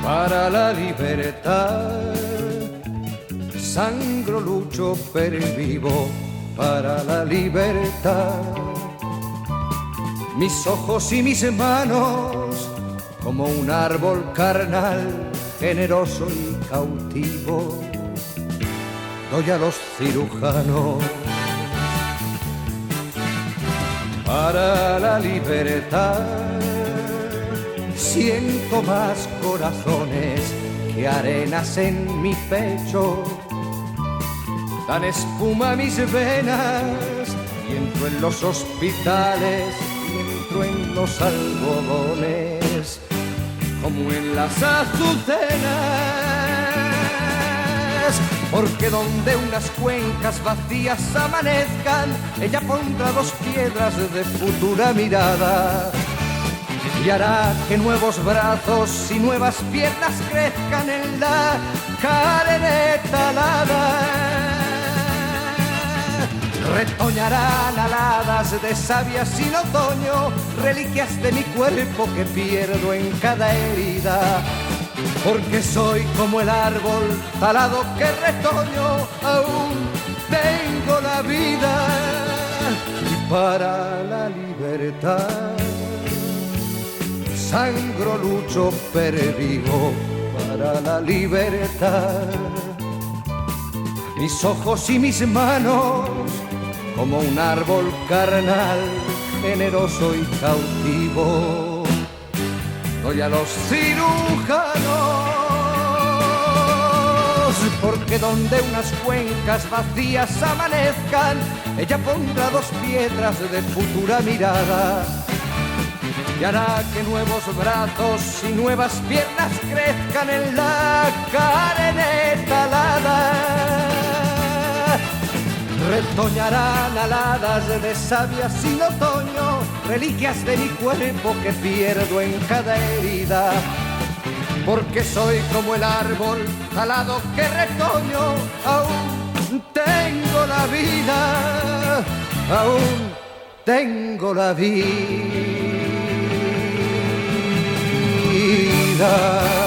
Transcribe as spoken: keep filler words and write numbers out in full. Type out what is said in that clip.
para la libertad. Sangro, lucho, pervivo para la libertad. Mis ojos y mis manos, como un árbol carnal, generoso y cautivo, doy a los cirujanos para la libertad. Siento más corazones que arenas en mi pecho, dan espuma a mis venas y entro en los hospitales y entro en los algodones como en las azucenas, porque donde unas cuencas vacías amanezcan, ella pondrá dos piedras de futura mirada y hará que nuevos brazos y nuevas piernas crezcan en la carne talada. Retoñarán aladas de savia sin otoño, reliquias de mi cuerpo que pierdo en cada herida, porque soy como el árbol talado que retoño, aún tengo la vida. Y para la libertad sangro, lucho, pervivo para la libertad. Mis ojos y mis manos, como un árbol carnal, generoso y cautivo, doy a los cirujanos, porque donde unas cuencas vacías amanezcan, ella pondrá dos piedras de futura mirada y hará que nuevos brazos y nuevas piernas crezcan en la carne talada. Retoñarán aladas de savia sin otoño, reliquias de mi cuerpo que pierdo en cada herida, porque soy como el árbol talado que retoño, aún tengo la vida, aún tengo la vida.